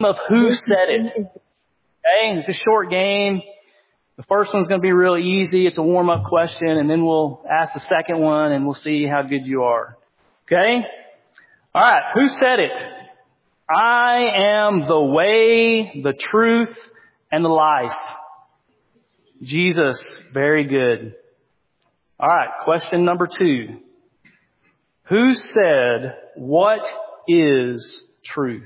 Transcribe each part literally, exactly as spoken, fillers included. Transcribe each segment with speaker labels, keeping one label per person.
Speaker 1: of who said it. Okay, it's a short game. The first one's going to be real easy. It's a warm-up question, and then we'll ask the second one, and we'll see how good you are. Okay? All right, who said it? I am the way, the truth, and the life. Jesus. Very good. All right, question number two. Who said, what is truth?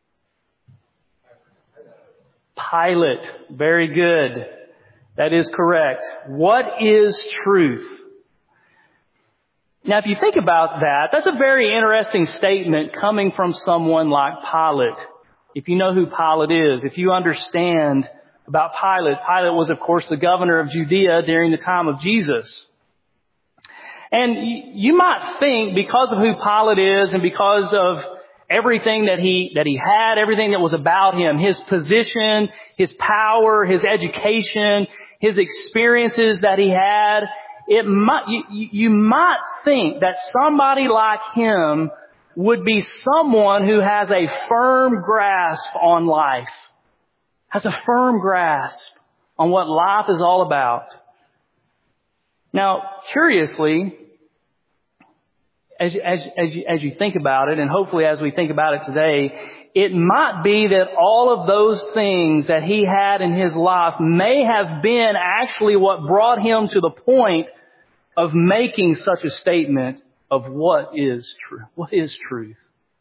Speaker 1: Pilate. Very good. That is correct. What is truth? Now, if you think about that, that's a very interesting statement coming from someone like Pilate. If you know who Pilate is, if you understand about Pilate, Pilate was, of course, the governor of Judea during the time of Jesus. And you might think, because of who Pilate is and because of everything that he, that he had, everything that was about him, his position, his power, his education, his experiences that he had, it might, you, you might think that somebody like him would be someone who has a firm grasp on life, has a firm grasp on what life is all about. Now, curiously, As, as, as, you, as you think about it, and hopefully as we think about it today, it might be that all of those things that he had in his life may have been actually what brought him to the point of making such a statement of what is truth. What is truth?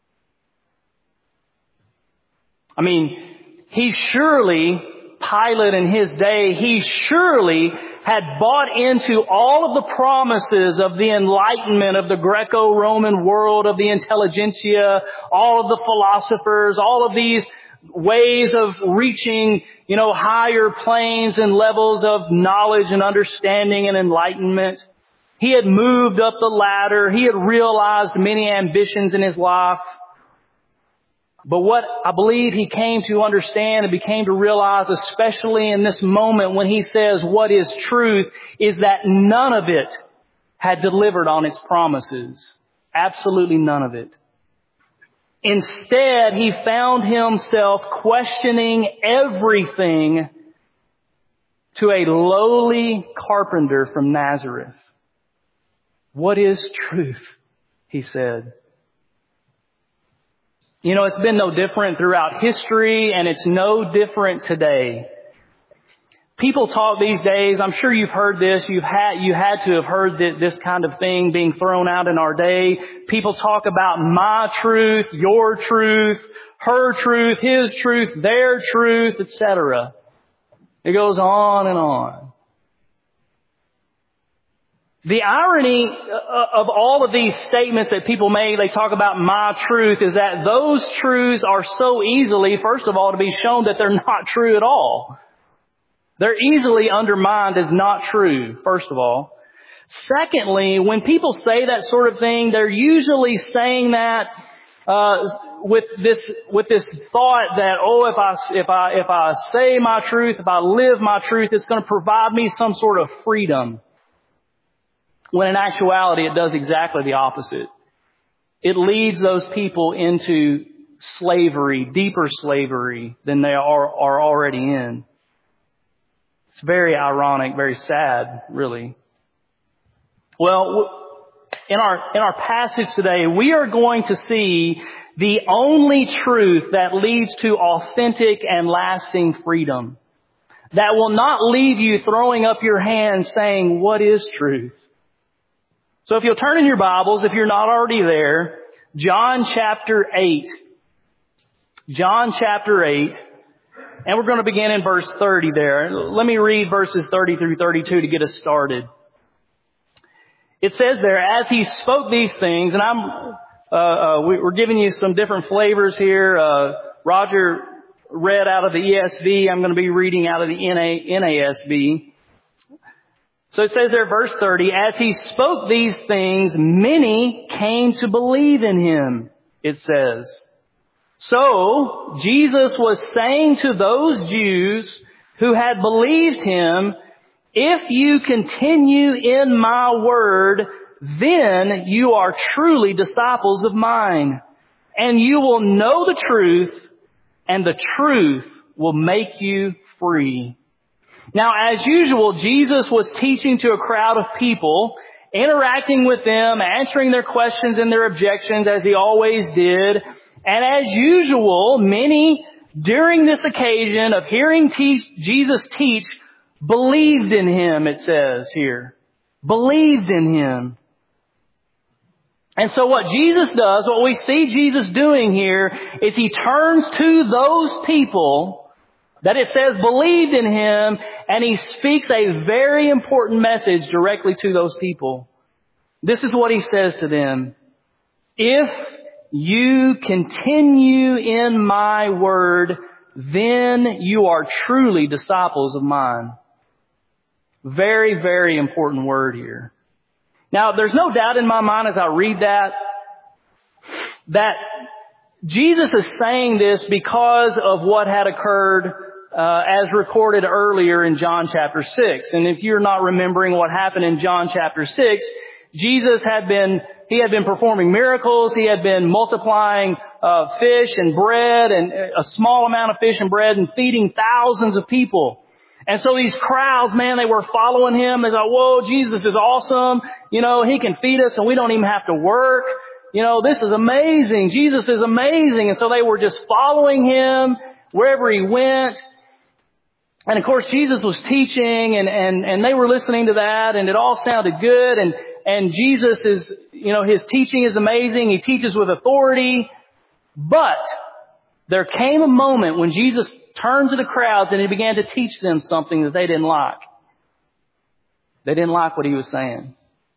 Speaker 1: I mean, he surely, Pilate in his day, he surely had bought into all of the promises of the Enlightenment of the Greco-Roman world, of the intelligentsia, all of the philosophers, all of these ways of reaching, you know, higher planes and levels of knowledge and understanding and enlightenment. He had moved up the ladder. He had realized many ambitions in his life. But what I believe he came to understand and became to realize, especially in this moment when he says what is truth, is that none of it had delivered on its promises. Absolutely none of it. Instead, he found himself questioning everything to a lowly carpenter from Nazareth. What is truth? He said. You know, it's been no different throughout history, and it's no different today. People talk these days, I'm sure you've heard this, you've had, you had to have heard this kind of thing being thrown out in our day. People talk about my truth, your truth, her truth, his truth, their truth, et cetera. It goes on and on. The irony of all of these statements that people make, they talk about my truth, is that those truths are so easily, first of all, to be shown that they're not true at all. They're easily undermined as not true, first of all. Secondly, when people say that sort of thing, they're usually saying that uh with this with this thought that, oh, if I if I if I say my truth, if I live my truth, it's going to provide me some sort of freedom. When in actuality, it does exactly the opposite. It leads those people into slavery, deeper slavery than they are, are already in. It's very ironic, very sad, really. Well, in our, in our passage today, we are going to see the only truth that leads to authentic and lasting freedom. That will not leave you throwing up your hands saying, what is truth? So if you'll turn in your Bibles, if you're not already there, John chapter eight. John chapter eight. And we're going to begin in verse thirty there. Let me read verses thirty through thirty-two to get us started. It says there, as he spoke these things, and I'm, uh, uh we're giving you some different flavors here. Uh, Roger read out of the E S V. I'm going to be reading out of the N A S B. So it says there, verse thirty, as he spoke these things, many came to believe in him, it says. So Jesus was saying to those Jews who had believed him, if you continue in my word, then you are truly disciples of mine, and you will know the truth, and the truth will make you free. Now, as usual, Jesus was teaching to a crowd of people, interacting with them, answering their questions and their objections as he always did. And as usual, many during this occasion of hearing teach, Jesus teach believed in him, it says here. Believed in him. And so what Jesus does, what we see Jesus doing here, is he turns to those people that it says believed in him, and he speaks a very important message directly to those people. This is what he says to them. If you continue in my word, then you are truly disciples of mine. Very, very important word here. Now, there's no doubt in my mind as I read that, that Jesus is saying this because of what had occurred uh, as recorded earlier in John chapter six. And if you're not remembering what happened in John chapter six, Jesus had been, he had been performing miracles. He had been multiplying uh, fish and bread, and a small amount of fish and bread, and feeding thousands of people. And so these crowds, man, they were following him. They thought, whoa, Jesus is awesome. You know, he can feed us and we don't even have to work. You know, this is amazing. Jesus is amazing. And so they were just following him wherever he went. And of course, Jesus was teaching, and, and, and they were listening to that, and it all sounded good. And, and Jesus is, you know, his teaching is amazing. He teaches with authority. But there came a moment when Jesus turned to the crowds and he began to teach them something that they didn't like. They didn't like what he was saying.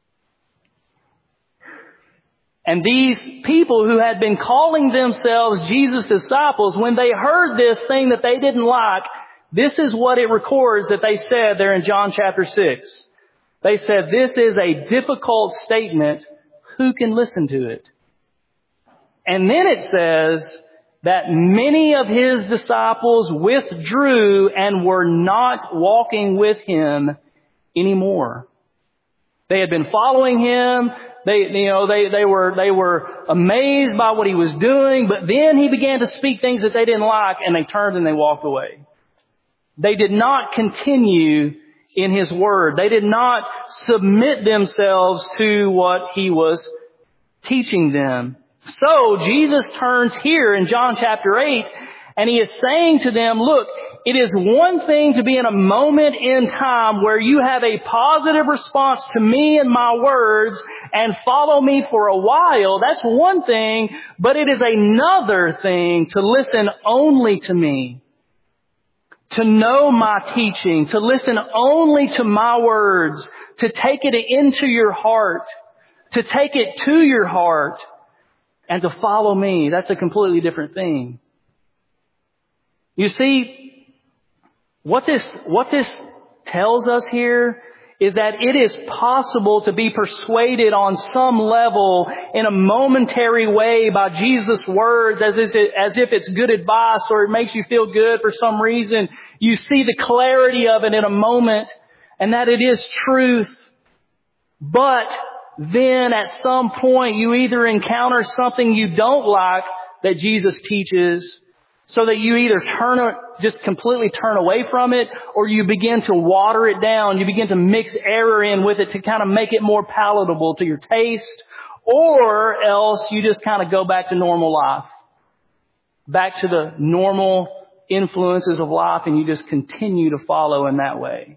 Speaker 1: And these people who had been calling themselves Jesus' disciples, when they heard this thing that they didn't like, this is what it records that they said there in John chapter six. They said, this is a difficult statement. Who can listen to it? And then it says that many of his disciples withdrew and were not walking with him anymore. They had been following him. They, you know, they, they were, they were amazed by what he was doing, but then he began to speak things that they didn't like, and they turned and they walked away. They did not continue in his word. They did not submit themselves to what he was teaching them. So Jesus turns here in John chapter eight, and he is saying to them, look, it is one thing to be in a moment in time where you have a positive response to me and my words and follow me for a while. That's one thing, but it is another thing to listen only to me, to know my teaching, to listen only to my words, to take it into your heart, to take it to your heart, and to follow me. That's a completely different thing. You see, what this, what this tells us here is that it is possible to be persuaded on some level in a momentary way by Jesus' words as if, it, as if it's good advice or it makes you feel good for some reason. You see the clarity of it in a moment, and that it is truth. But then at some point you either encounter something you don't like that Jesus teaches, so that you either turn, just completely turn away from it, or you begin to water it down. You begin to mix error in with it to kind of make it more palatable to your taste, or else you just kind of go back to normal life, back to the normal influences of life, and you just continue to follow in that way.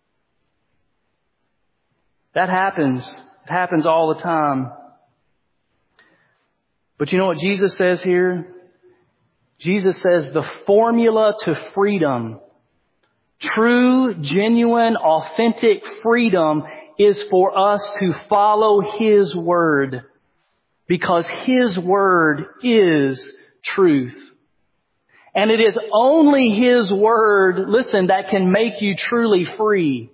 Speaker 1: That happens. It happens all the time. But you know what Jesus says here? Jesus says the formula to freedom, true, genuine, authentic freedom, is for us to follow His Word, because His Word is truth. And it is only His Word, listen, that can make you truly free.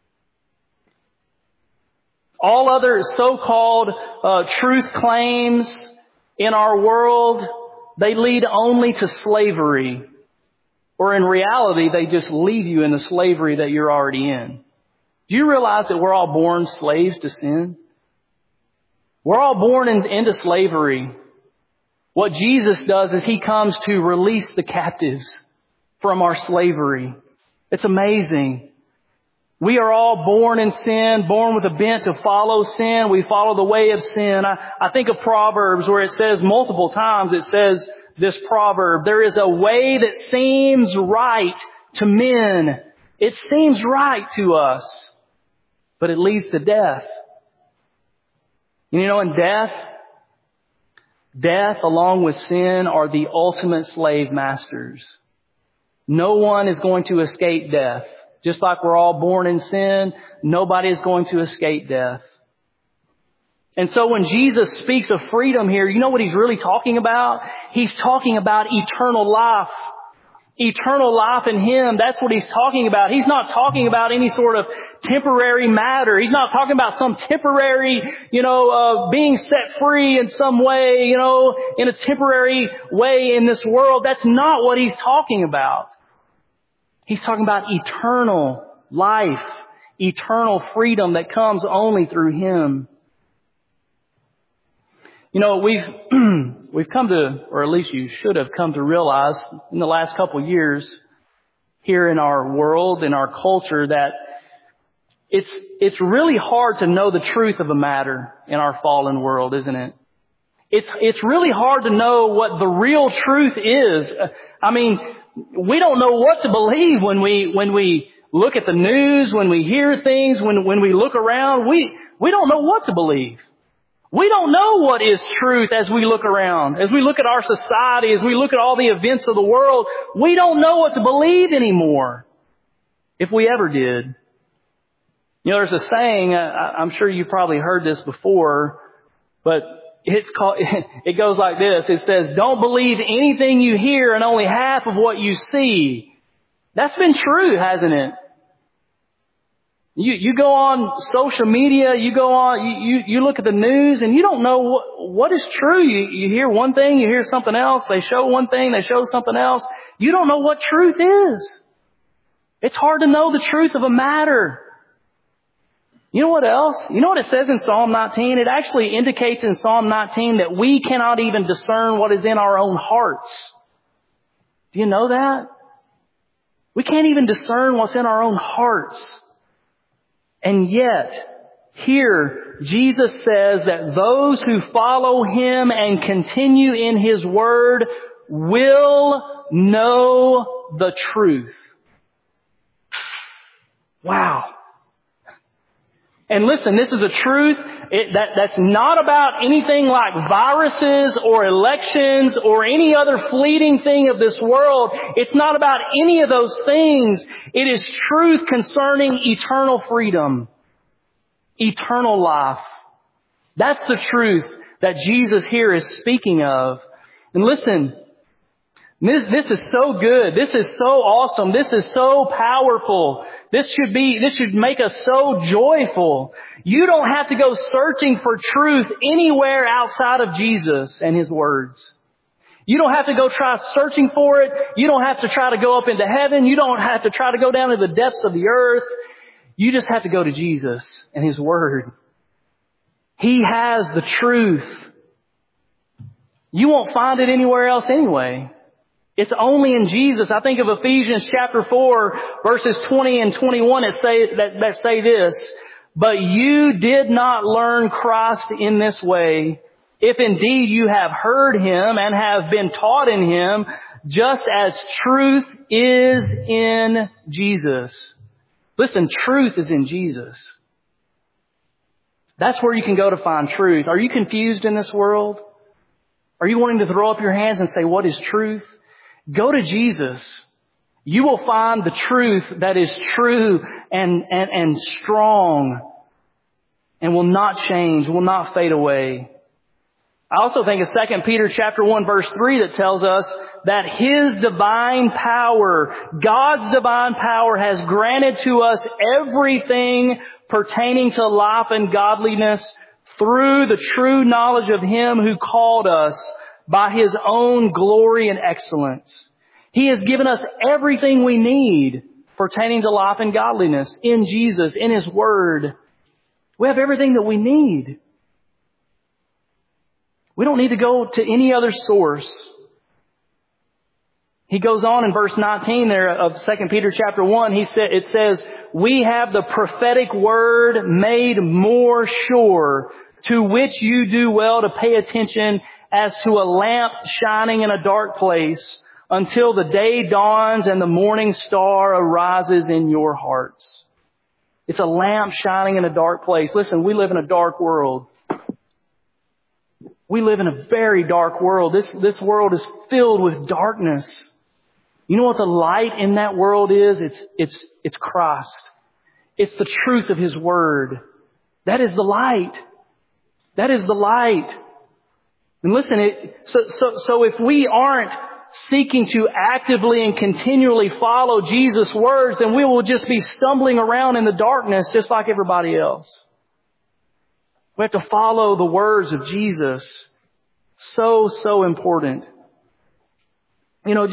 Speaker 1: All other so-called uh, truth claims in our world, they lead only to slavery. Or in reality, they just leave you in the slavery that you're already in. Do you realize that we're all born slaves to sin? We're all born in, into slavery. What Jesus does is He comes to release the captives from our slavery. It's amazing. We are all born in sin, born with a bent to follow sin. We follow the way of sin. I, I think of Proverbs where it says multiple times, it says this proverb, there is a way that seems right to men. It seems right to us, but it leads to death. You know, in death, death along with sin are the ultimate slave masters. No one is going to escape death. Just like we're all born in sin, nobody is going to escape death. And so when Jesus speaks of freedom here, you know what He's really talking about? He's talking about eternal life. Eternal life in Him, that's what He's talking about. He's not talking about any sort of temporary matter. He's not talking about some temporary, you know, uh, being set free in some way, you know, in a temporary way in this world. That's not what He's talking about. He's talking about eternal life, eternal freedom that comes only through Him. You know, we've, we've come to, or at least you should have come to realize in the last couple of years here in our world, in our culture, that it's, it's really hard to know the truth of a matter in our fallen world, isn't it? It's, it's really hard to know what the real truth is. I mean, we don't know what to believe when we, when we look at the news, when we hear things, when, when we look around. We, we don't know what to believe. We don't know what is truth as we look around. As we look at our society, as we look at all the events of the world, we don't know what to believe anymore. If we ever did. You know, there's a saying, uh, I'm sure you've probably heard this before, but it's called, it goes like this. It says, don't believe anything you hear and only half of what you see. That's been true, hasn't it? You, you go on social media, you go on, you, you, you look at the news and you don't know what, what is true. You, you hear one thing, you hear something else. They show one thing, they show something else. You don't know what truth is. It's hard to know the truth of a matter. You know what else? You know what it says in Psalm nineteen? It actually indicates in Psalm nineteen that we cannot even discern what is in our own hearts. Do you know that? We can't even discern what's in our own hearts. And yet, here, Jesus says that those who follow Him and continue in His Word will know the truth. Wow. And listen, this is a truth it, that, that's not about anything like viruses or elections or any other fleeting thing of this world. It's not about any of those things. It is truth concerning eternal freedom, eternal life. That's the truth that Jesus here is speaking of. And listen, this, this is so good. This is so awesome. This is so powerful. This should be, this should make us so joyful. You don't have to go searching for truth anywhere outside of Jesus and His words. You don't have to go try searching for it. You don't have to try to go up into heaven. You don't have to try to go down to the depths of the earth. You just have to go to Jesus and His Word. He has the truth. You won't find it anywhere else anyway. It's only in Jesus. I think of Ephesians chapter four, verses twenty and twenty-one that say, that, that say this, but you did not learn Christ in this way, if indeed you have heard Him and have been taught in Him, just as truth is in Jesus. Listen, truth is in Jesus. That's where you can go to find truth. Are you confused in this world? Are you wanting to throw up your hands and say, what is truth? Go to Jesus. You will find the truth that is true and, and, and strong and will not change, will not fade away. I also think of Second Peter chapter one verse three that tells us that His divine power, God's divine power has granted to us everything pertaining to life and godliness through the true knowledge of Him who called us by His own glory and excellence. He has given us everything we need pertaining to life and godliness in Jesus, in His Word. We have everything that we need. We don't need to go to any other source. He goes on in verse nineteen there of Second Peter chapter one. He said, it says, we have the prophetic word made more sure, to which you do well to pay attention as to a lamp shining in a dark place until the day dawns and the morning star arises in your hearts. It's a lamp shining in a dark place. Listen, we live in a dark world. We live in a very dark world. This, this world is filled with darkness. You know what the light in that world is? It's, it's, it's Christ. It's the truth of His Word. That is the light. That is the light. And listen, it, so, so, so if we aren't seeking to actively and continually follow Jesus' words, then we will just be stumbling around in the darkness just like everybody else. We have to follow the words of Jesus. So, so important. You know,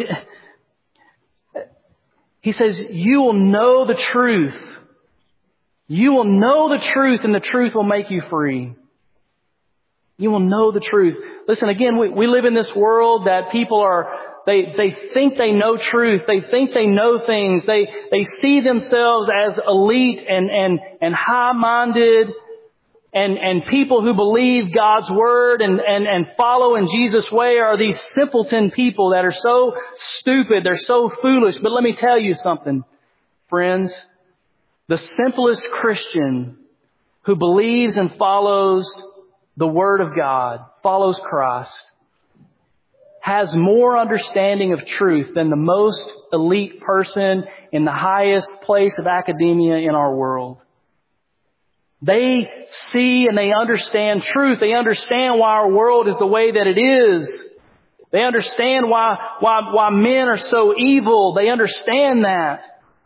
Speaker 1: He says, you will know the truth. You will know the truth, and the truth will make you free. You will know the truth. Listen, again, we, we live in this world that people are, they, they think they know truth. They think they know things. They, they see themselves as elite and, and, and high-minded and, and people who believe God's Word and, and, and follow in Jesus' way are these simpleton people that are so stupid. They're so foolish. But let me tell you something, friends. The simplest Christian who believes and follows the Word of God, follows Christ, has more understanding of truth than the most elite person in the highest place of academia in our world. They see and they understand truth. They understand why our world is the way that it is. They understand why, why, why men are so evil. They understand that.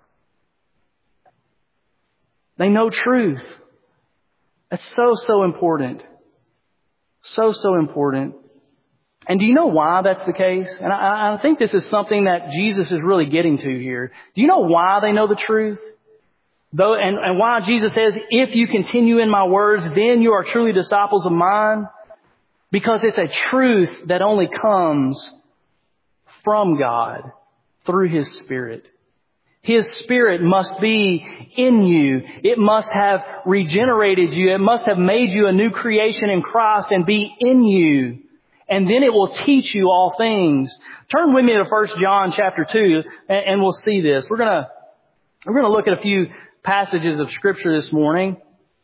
Speaker 1: They know truth. That's so, so important. So, so important. And do you know why that's the case? And I, I think this is something that Jesus is really getting to here. Do you know why they know the truth? Though, and, and why Jesus says, if you continue in my words, then you are truly disciples of mine? Because it's a truth that only comes from God through His Spirit. His Spirit must be in you. It must have regenerated you. It must have made you a new creation in Christ and be in you. And then it will teach you all things. Turn with me to First John chapter two, and, and we'll see this. We're gonna, we're gonna look at a few passages of Scripture this morning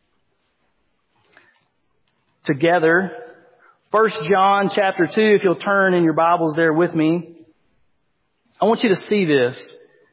Speaker 1: together. First John chapter two, if you'll turn in your Bibles there with me. I want you to see this.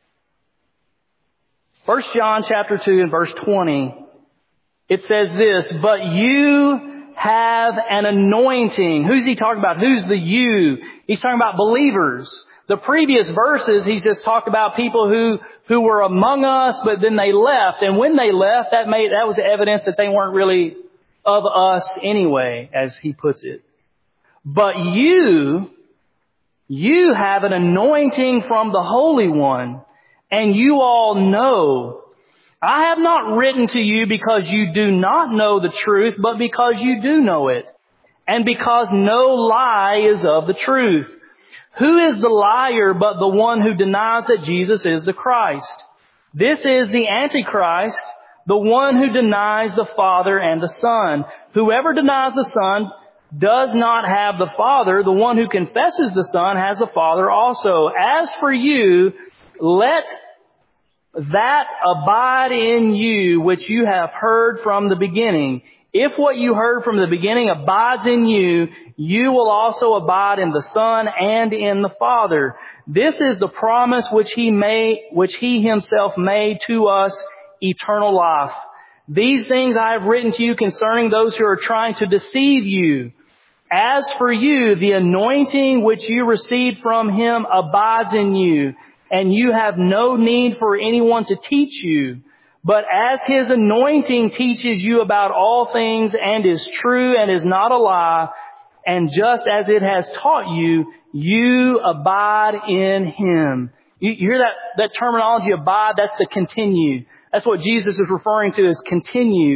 Speaker 1: First John chapter two and verse twenty, it says this, but you have an anointing. Who's he talking about? Who's the you? He's talking about believers. The previous verses, he's just talked about people who, who were among us, but then they left. And when they left, that made, that was evidence that they weren't really of us anyway, as he puts it. But you, you have an anointing from the Holy One. And you all know, I have not written to you because you do not know the truth, but because you do know it. And because no lie is of the truth. Who is the liar but the one who denies that Jesus is the Christ? This is the Antichrist, the one who denies the Father and the Son. Whoever denies the Son does not have the Father. The one who confesses the Son has the Father also. As for you, let that abide in you which you have heard from the beginning. If what you heard from the beginning abides in you, you will also abide in the Son and in the Father. This is the promise which He made, which He Himself made to us, eternal life. These things I have written to you concerning those who are trying to deceive you. As for you, the anointing which you received from Him abides in you, and you have no need for anyone to teach you. But as His anointing teaches you about all things and is true and is not a lie, and just as it has taught you, you abide in Him. You, you hear that, that terminology, abide? That's the continue. That's what Jesus is referring to as continue.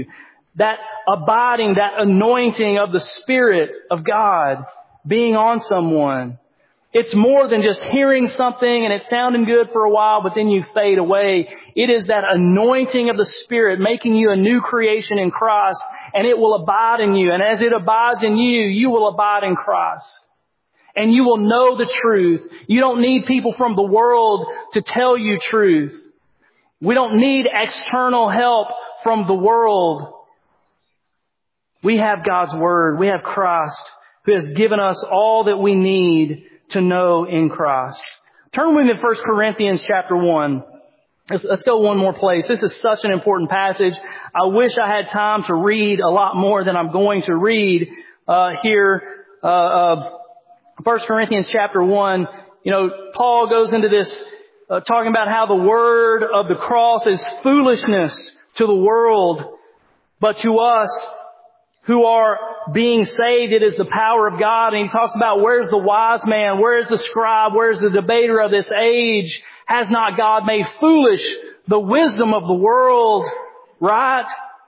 Speaker 1: that abiding, that anointing of the Spirit of God being on someone. It's more than just hearing something and it sounding good for a while, but then you fade away. It is that anointing of the Spirit making you a new creation in Christ, and it will abide in you. And as it abides in you, you will abide in Christ. And you will know the truth. You don't need people from the world to tell you truth. We don't need external help from the world. We have God's Word. We have Christ, who has given us all that we need to know in Christ. Turn with me to First Corinthians chapter one. Let's, let's go one more place. This is such an important passage. I wish I had time to read a lot more than I'm going to read uh, here. Uh, uh, First Corinthians chapter one. You know, Paul goes into this uh, talking about how the word of the cross is foolishness to the world, but to us who are being saved, it is the power of God. And he talks about, where's the wise man? Where's the scribe? Where's the debater of this age? Has not God made foolish the wisdom of the world? Right?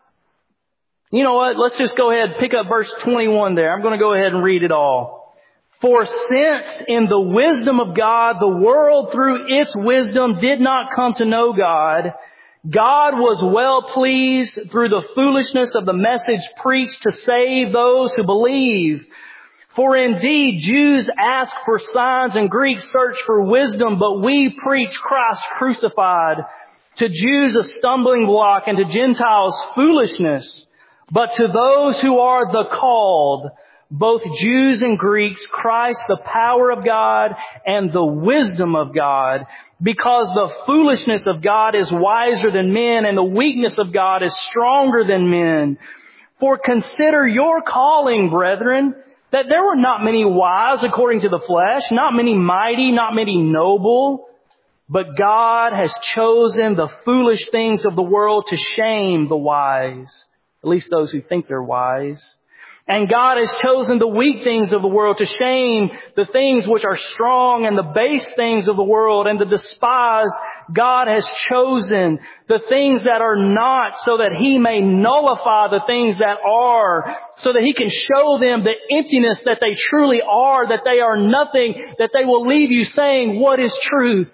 Speaker 1: You know what? Let's just go ahead and pick up verse twenty-one there. I'm going to go ahead and read it all. For since in the wisdom of God, the world through its wisdom did not come to know God, God was well pleased through the foolishness of the message preached to save those who believe. For indeed, Jews ask for signs and Greeks search for wisdom, but we preach Christ crucified. To Jews a stumbling block and to Gentiles foolishness. But to those who are the called, both Jews and Greeks, Christ the power of God and the wisdom of God. Because the foolishness of God is wiser than men, and the weakness of God is stronger than men. For consider your calling, brethren, that there were not many wise according to the flesh, not many mighty, not many noble, but God has chosen the foolish things of the world to shame the wise, at least those who think they're wise. And God has chosen the weak things of the world to shame the things which are strong, and the base things of the world and the despised. God has chosen the things that are not, so that He may nullify the things that are, so that He can show them the emptiness that they truly are, that they are nothing, that they will leave you saying, what is truth?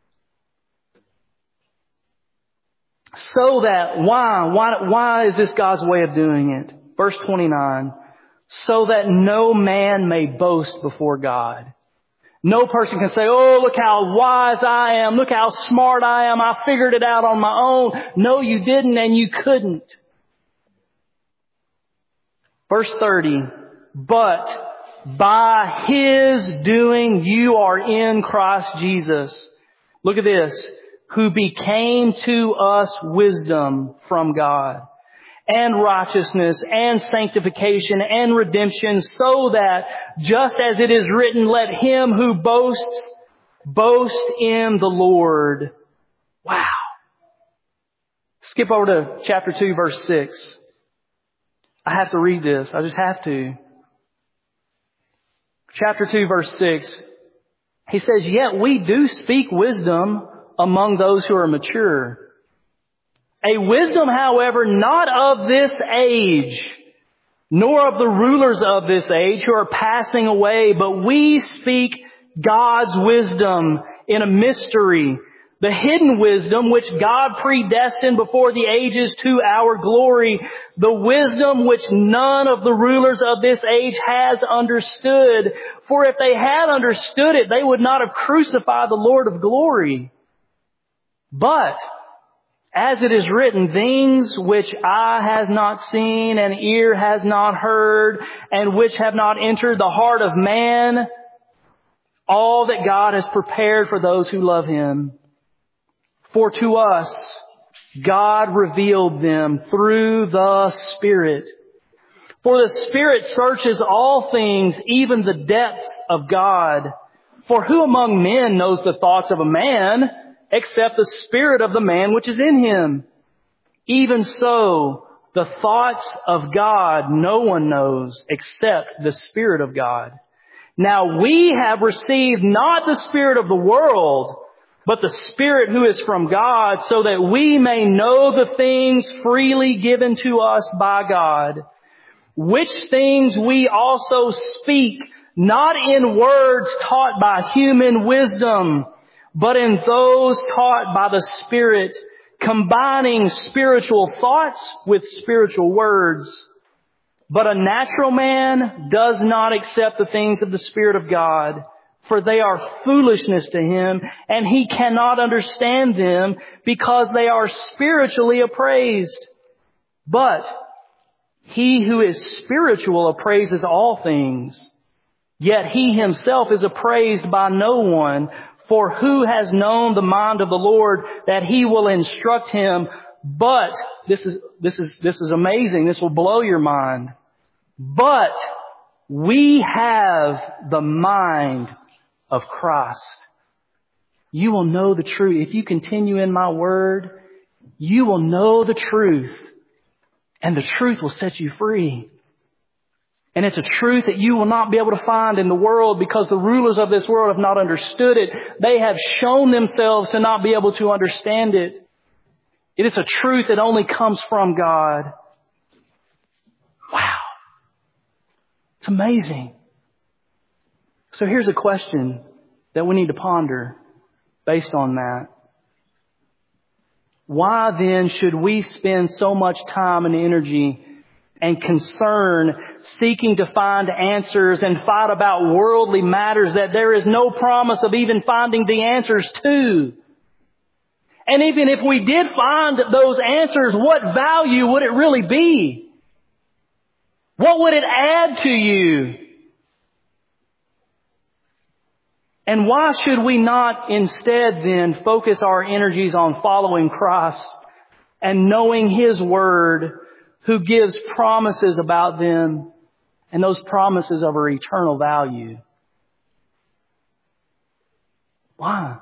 Speaker 1: So that, why, why, why is this God's way of doing it? Verse twenty-nine, so that no man may boast before God. No person can say, oh, look how wise I am. Look how smart I am. I figured it out on my own. No, you didn't, and you couldn't. Verse thirty, but by His doing you are in Christ Jesus. Look at this. Who became to us wisdom from God, and righteousness, and sanctification, and redemption, so that, just as it is written, let him who boasts, boast in the Lord. Wow. Skip over to chapter two, verse six. I have to read this. I just have to. Chapter two, verse six. He says, yet we do speak wisdom among those who are mature. A wisdom, however, not of this age, nor of the rulers of this age who are passing away, but we speak God's wisdom in a mystery, the hidden wisdom which God predestined before the ages to our glory, the wisdom which none of the rulers of this age has understood. For if they had understood it, they would not have crucified the Lord of glory. But as it is written, things which eye has not seen and ear has not heard, and which have not entered the heart of man, all that God has prepared for those who love Him. For to us, God revealed them through the Spirit. For the Spirit searches all things, even the depths of God. For who among men knows the thoughts of a man, except the spirit of the man which is in him? Even so, the thoughts of God no one knows except the Spirit of God. Now we have received not the spirit of the world, but the Spirit who is from God, so that we may know the things freely given to us by God, which things we also speak, not in words taught by human wisdom, but in those taught by the Spirit, combining spiritual thoughts with spiritual words. But a natural man does not accept the things of the Spirit of God, for they are foolishness to him, and he cannot understand them because they are spiritually appraised. But he who is spiritual appraises all things, yet he himself is appraised by no one. For who has known the mind of the Lord that he will instruct him? But, this is, this is, this is amazing. This will blow your mind. But we have the mind of Christ. You will know the truth. If you continue in my word, you will know the truth, and the truth will set you free. And it's a truth that you will not be able to find in the world, because the rulers of this world have not understood it. They have shown themselves to not be able to understand it. It is a truth that only comes from God. Wow. It's amazing. So here's a question that we need to ponder based on that. Why then should we spend so much time and energy and concern seeking to find answers and fight about worldly matters that there is no promise of even finding the answers to? And even if we did find those answers, what value would it really be? What would it add to you? And why should we not instead then focus our energies on following Christ and knowing His Word, who gives promises about them, and those promises of our eternal value? Why?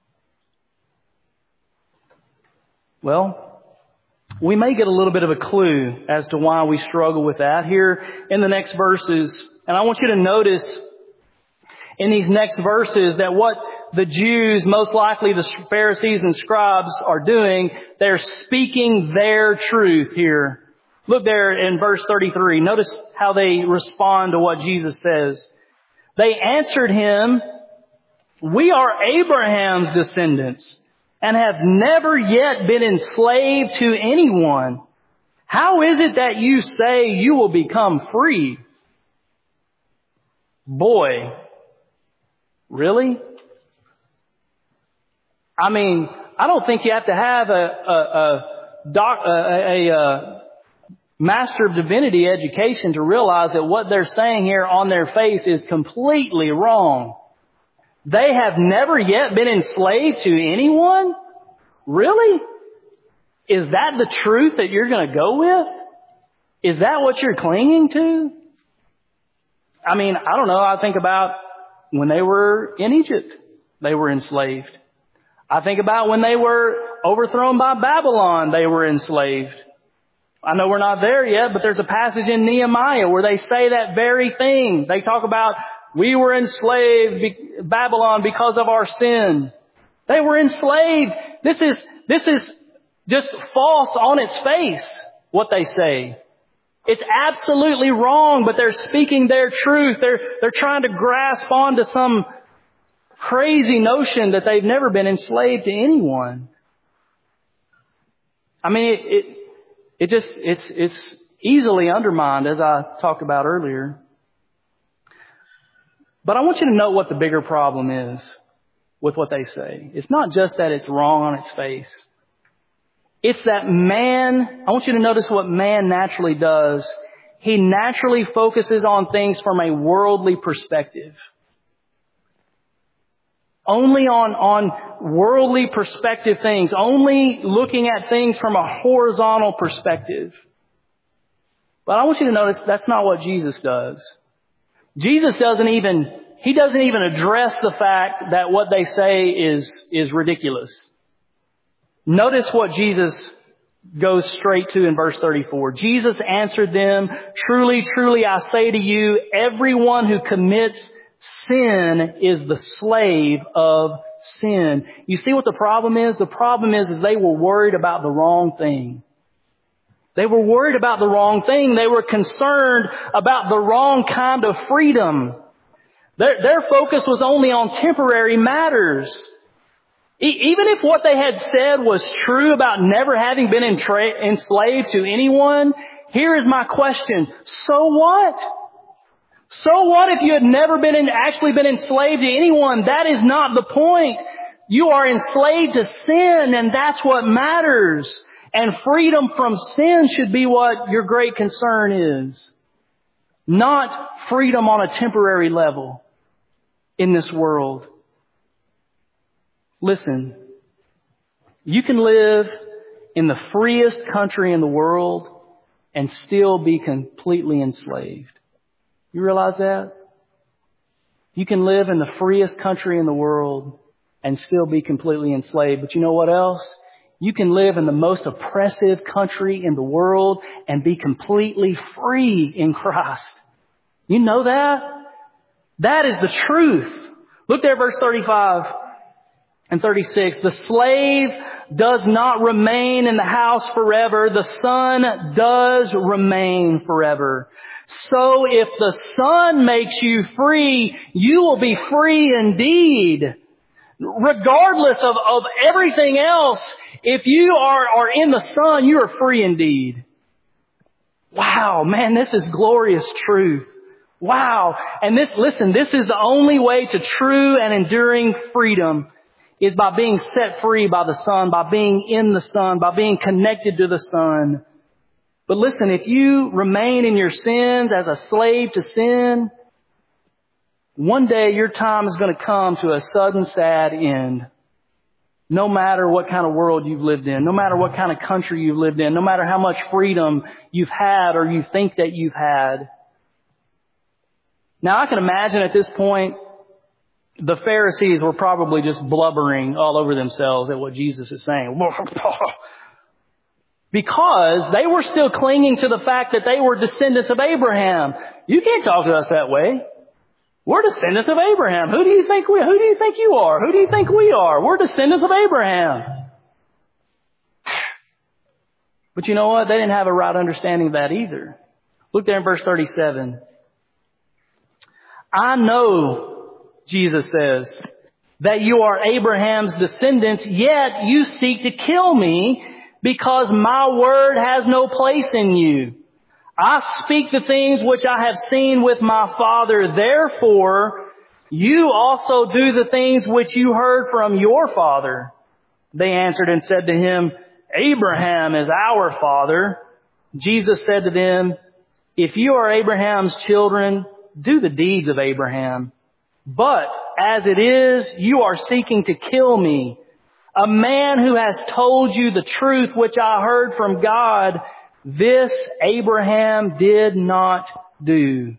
Speaker 1: Well, we may get a little bit of a clue as to why we struggle with that here in the next verses. And I want you to notice in these next verses that what the Jews, most likely the Pharisees and scribes, are doing, they're speaking their truth here. Look there in verse thirty-three. Notice how they respond to what Jesus says. They answered him, "We are Abraham's descendants and have never yet been enslaved to anyone. How is it that you say you will become free?" Boy, really? I mean, I don't think you have to have a, a, a, doc, a, a, a Master of Divinity education to realize that what they're saying here on their face is completely wrong. They have never yet been enslaved to anyone? Really? Is that the truth that you're going to go with? Is that what you're clinging to? I mean, I don't know. I think about when they were in Egypt, they were enslaved. I think about when they were overthrown by Babylon, they were enslaved. I know we're not there yet, but there's a passage in Nehemiah where they say that very thing. They talk about, we were enslaved Babylon because of our sin. They were enslaved. This is, this is just false on its face, what they say. It's absolutely wrong, but they're speaking their truth. They're, they're trying to grasp onto some crazy notion that they've never been enslaved to anyone. I mean, it, it, it just, it's, it's easily undermined, as I talked about earlier. But I want you to know what the bigger problem is with what they say. It's not just that it's wrong on its face. It's that man, I want you to notice what man naturally does. He naturally focuses on things from a worldly perspective. Only on, on worldly perspective things. Only looking at things from a horizontal perspective. But I want you to notice that's not what Jesus does. Jesus doesn't even, He doesn't even address the fact that what they say is, is ridiculous. Notice what Jesus goes straight to in verse thirty-four. Jesus answered them, "Truly, truly, I say to you, everyone who commits sin is the slave of sin. You see what the problem is? The problem is, is they were worried about the wrong thing. They were worried about the wrong thing. They were concerned about the wrong kind of freedom. Their, their focus was only on temporary matters. E- even if what they had said was true about never having been entra- enslaved to anyone, here is my question. So what? So what if you had never been in, actually been enslaved to anyone? That is not the point. You are enslaved to sin, and that's what matters. And freedom from sin should be what your great concern is. Not freedom on a temporary level in this world. Listen, you can live in the freest country in the world and still be completely enslaved. You realize that? You can live in the freest country in the world and still be completely enslaved. But you know what else? You can live in the most oppressive country in the world and be completely free in Christ. You know that? That is the truth. Look there at verse thirty-five and thirty-six. The slave does not remain in the house forever. The son does remain forever. So if the Son makes you free, you will be free indeed. Regardless of, of everything else, if you are, are in the Son, you are free indeed. Wow, man, this is glorious truth. Wow. And this, listen, this is the only way to true and enduring freedom is by being set free by the Son, by being in the Son, by being connected to the Son. But listen, if you remain in your sins as a slave to sin, one day your time is going to come to a sudden, sad end. No matter what kind of world you've lived in, no matter what kind of country you've lived in, no matter how much freedom you've had or you think that you've had. Now I can imagine at this point, the Pharisees were probably just blubbering all over themselves at what Jesus is saying. Because they were still clinging to the fact that they were descendants of Abraham. You can't talk to us that way. We're descendants of Abraham. Who do you think we, who do you think you are? Who do you think we are? We're descendants of Abraham. But you know what? They didn't have a right understanding of that either. Look there in verse thirty-seven. I know, Jesus says, that you are Abraham's descendants, yet you seek to kill me because my word has no place in you. I speak the things which I have seen with my Father. Therefore, you also do the things which you heard from your father. They answered and said to him, Abraham is our father. Jesus said to them, if you are Abraham's children, do the deeds of Abraham. But as it is, you are seeking to kill me, a man who has told you the truth which I heard from God. This Abraham did not do.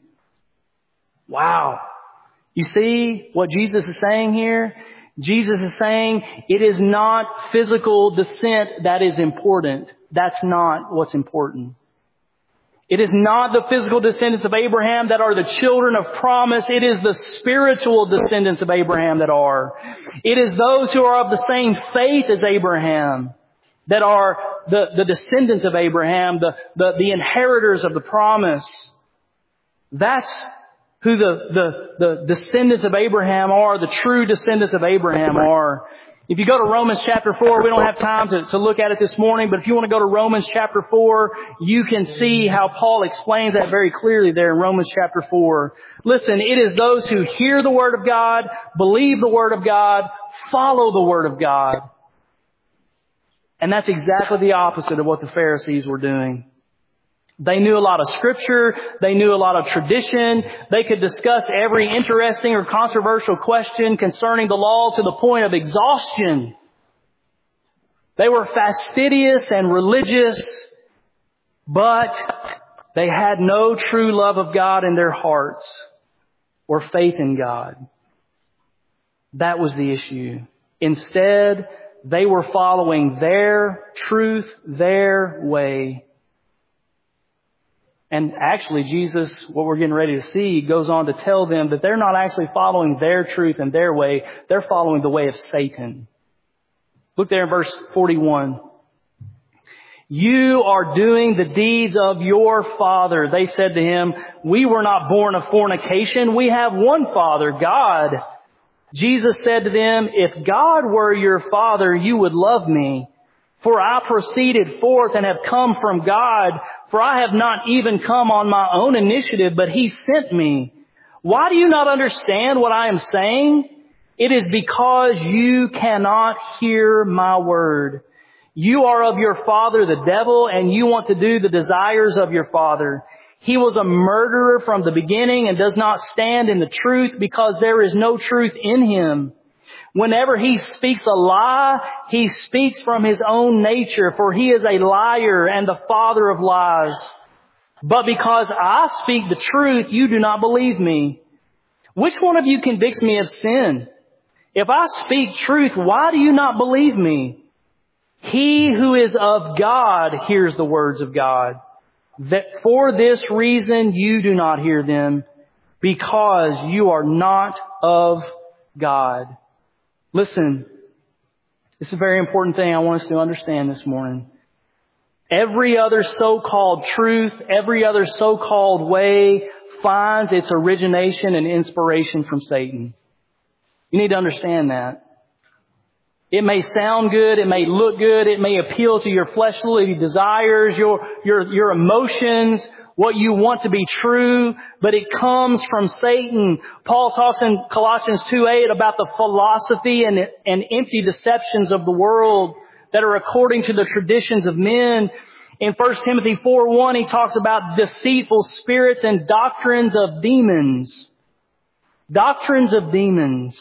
Speaker 1: Wow. You see what Jesus is saying here? Jesus is saying it is not physical descent that is important. That's not what's important. It is not the physical descendants of Abraham that are the children of promise. It is the spiritual descendants of Abraham that are. It is those who are of the same faith as Abraham that are the, the descendants of Abraham, the, the, the inheritors of the promise. That's who the, the, the descendants of Abraham are, the true descendants of Abraham are. If you go to Romans chapter four, we don't have time to, to look at it this morning, but if you want to go to Romans chapter four, you can see how Paul explains that very clearly there in Romans chapter four. Listen, it is those who hear the Word of God, believe the Word of God, follow the Word of God. And that's exactly the opposite of what the Pharisees were doing. They knew a lot of scripture. They knew a lot of tradition. They could discuss every interesting or controversial question concerning the law to the point of exhaustion. They were fastidious and religious, but they had no true love of God in their hearts or faith in God. That was the issue. Instead, they were following their truth, their way. And actually, Jesus, what we're getting ready to see, goes on to tell them that they're not actually following their truth and their way. They're following the way of Satan. Look there in verse forty-one. You are doing the deeds of your father. They said to him, we were not born of fornication. We have one Father, God. Jesus said to them, if God were your Father, you would love me. For I proceeded forth and have come from God. For I have not even come on my own initiative, but He sent me. Why do you not understand what I am saying? It is because you cannot hear my word. You are of your father, the devil, and you want to do the desires of your father. He was a murderer from the beginning and does not stand in the truth because there is no truth in him. Whenever he speaks a lie, he speaks from his own nature, for he is a liar and the father of lies. But because I speak the truth, you do not believe me. Which one of you convicts me of sin? If I speak truth, why do you not believe me? He who is of God hears the words of God. That for this reason you do not hear them, because you are not of God. Listen, this is a very important thing I want us to understand this morning. Every other so-called truth, every other so-called way finds its origination and inspiration from Satan. You need to understand that. It may sound good, it may look good, it may appeal to your fleshly desires, your, your, your emotions, what you want to be true, but it comes from Satan. Paul talks in Colossians two eight about the philosophy and, and empty deceptions of the world that are according to the traditions of men. In First Timothy four one, he talks about deceitful spirits and doctrines of demons. Doctrines of demons.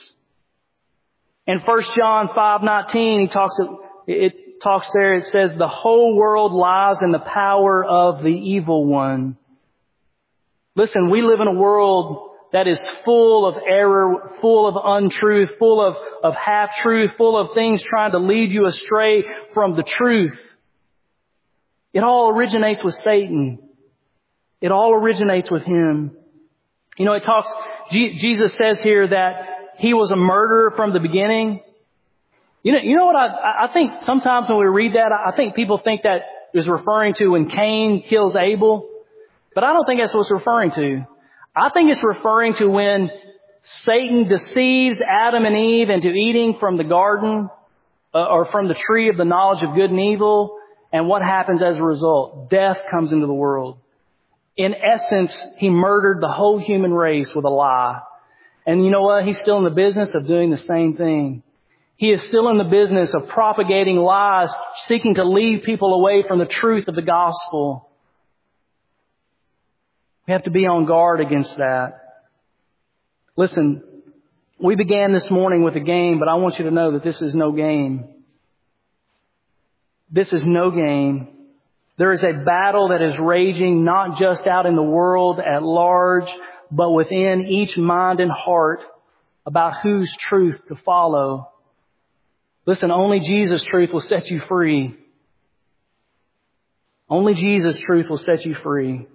Speaker 1: In First John five nineteen, he talks, it talks there, it says, the whole world lies in the power of the evil one. Listen, we live in a world that is full of error, full of untruth, full of, of half-truth, full of things trying to lead you astray from the truth. It all originates with Satan. It all originates with him. You know, it talks, G- Jesus says here that he was a murderer from the beginning. You know, you know what I, I think sometimes when we read that, I think people think that is referring to when Cain kills Abel. But I don't think that's what it's referring to. I think it's referring to when Satan deceives Adam and Eve into eating from the garden uh, or from the tree of the knowledge of good and evil. And what happens as a result? Death comes into the world. In essence, he murdered the whole human race with a lie. And you know what? He's still in the business of doing the same thing. He is still in the business of propagating lies, seeking to lead people away from the truth of the gospel. We have to be on guard against that. Listen, we began this morning with a game, but I want you to know that this is no game. This is no game. There is a battle that is raging not just out in the world at large, but within each mind and heart about whose truth to follow. Listen, only Jesus' truth will set you free. Only Jesus' truth will set you free.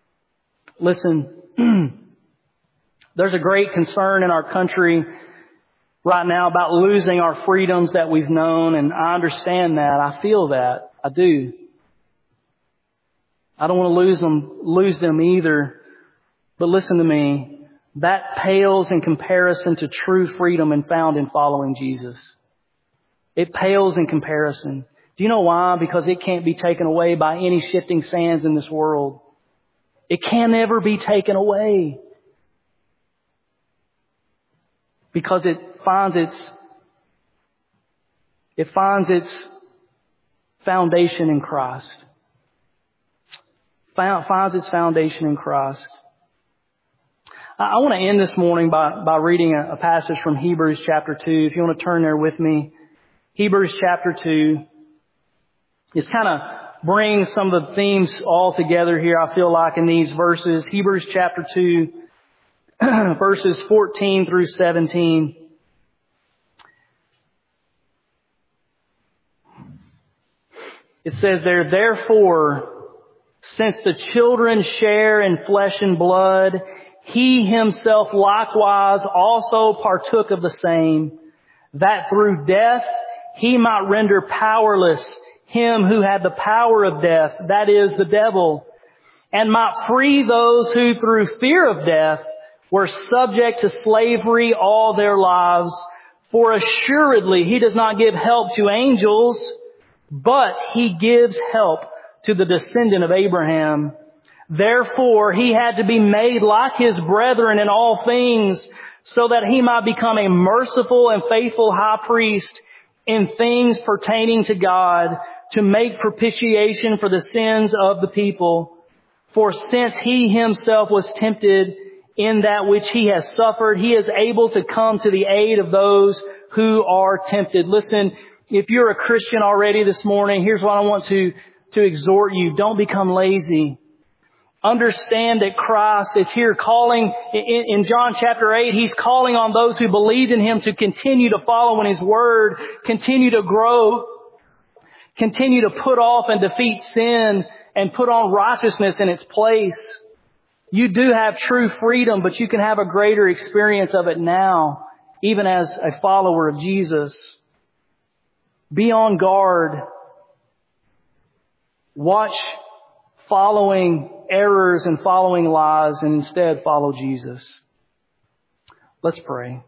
Speaker 1: Listen, there's a great concern in our country right now about losing our freedoms that we've known, and I understand that. I feel that. I do. I don't want to lose them, lose them either. But listen to me. That pales in comparison to true freedom and found in following Jesus. It pales in comparison. Do you know why? Because it can't be taken away by any shifting sands in this world. It can never be taken away. Because it finds its, it finds its foundation in Christ. Found, finds its foundation in Christ. I, I want to end this morning by, by reading a, a passage from Hebrews chapter two. If you want to turn there with me. Hebrews chapter two. It's kind of brings some of the themes all together here, I feel like, in these verses. Hebrews chapter two, verses fourteen through seventeen. It says there, therefore, Since the children share in flesh and blood, He Himself likewise also partook of the same, that through death He might render powerless him who had the power of death, that is, the devil, and might free those who through fear of death were subject to slavery all their lives. For assuredly He does not give help to angels, but He gives help to the descendant of Abraham. Therefore He had to be made like His brethren in all things, so that He might become a merciful and faithful high priest in things pertaining to God, to make propitiation for the sins of the people. For since He Himself was tempted in that which He has suffered, He is able to come to the aid of those who are tempted. Listen, if you're a Christian already this morning, here's what I want to, to exhort you. Don't become lazy. Understand that Christ is here calling, in, in John chapter eight, He's calling on those who believed in Him to continue to follow in His Word, continue to grow, continue to put off and defeat sin, and put on righteousness in its place. You do have true freedom, but you can have a greater experience of it now, even as a follower of Jesus. Be on guard. Watch following errors and following lies, and instead follow Jesus. Let's pray.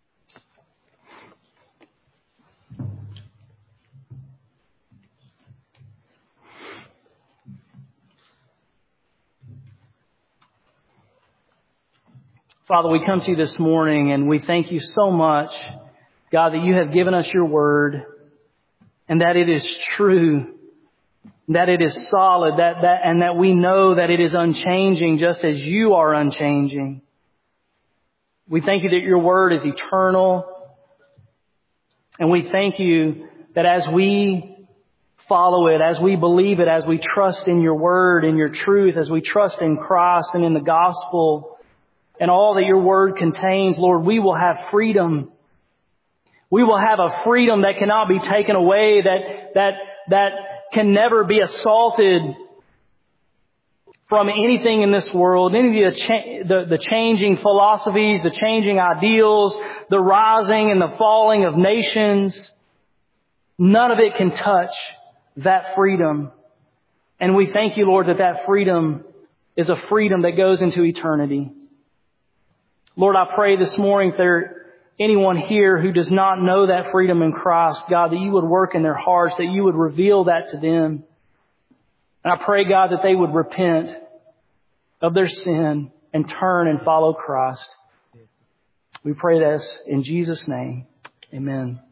Speaker 1: Father, we come to You this morning and we thank You so much, God, that You have given us Your Word and that it is true, that it is solid, that, that, and that we know that it is unchanging just as You are unchanging. We thank You that Your Word is eternal, and we thank You that as we follow it, as we believe it, as we trust in Your Word, in Your truth, as we trust in Christ and in the gospel, and all that Your Word contains, Lord, we will have freedom. We will have a freedom that cannot be taken away, that, that, that can never be assaulted from anything in this world, any of the, cha- the, the changing philosophies, the changing ideals, the rising and the falling of nations. None of it can touch that freedom. And we thank You, Lord, that that freedom is a freedom that goes into eternity. Lord, I pray this morning if there anyone here who does not know that freedom in Christ, God, that You would work in their hearts, that You would reveal that to them. And I pray, God, that they would repent of their sin and turn and follow Christ. We pray this in Jesus' name. Amen.